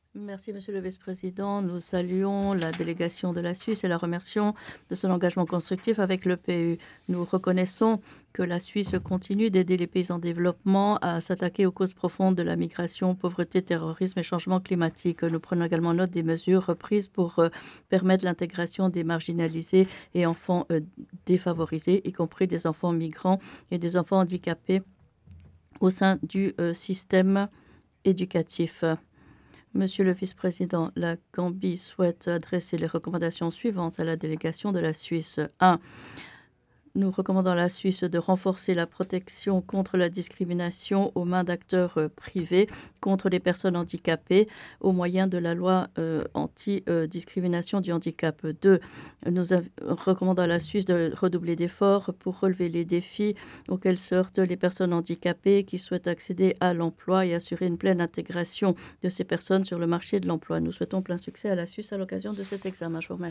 Merci, Monsieur le Vice-président. Nous saluons la délégation de la Suisse et la remercions de son engagement constructif avec le PU. Nous reconnaissons que la Suisse continue d'aider les pays en développement à s'attaquer aux causes profondes de la migration, pauvreté, terrorisme et changement climatique. Nous prenons également note des mesures prises pour permettre l'intégration des marginalisés et enfants défavorisés, y compris des enfants migrants et des enfants handicapés au sein du système éducatif. Monsieur le vice-président, la Gambie souhaite adresser les recommandations suivantes à la délégation de la Suisse. 1. Nous recommandons à la Suisse de renforcer la protection contre la discrimination aux mains d'acteurs privés contre les personnes handicapées au moyen de la loi anti-discrimination du handicap. 2. Nous recommandons à la Suisse de redoubler d'efforts pour relever les défis auxquels se heurtent les personnes handicapées qui souhaitent accéder à l'emploi et assurer une pleine intégration de ces personnes sur le marché de l'emploi. Nous souhaitons plein succès à la Suisse à l'occasion de cet examen. Je vous remercie.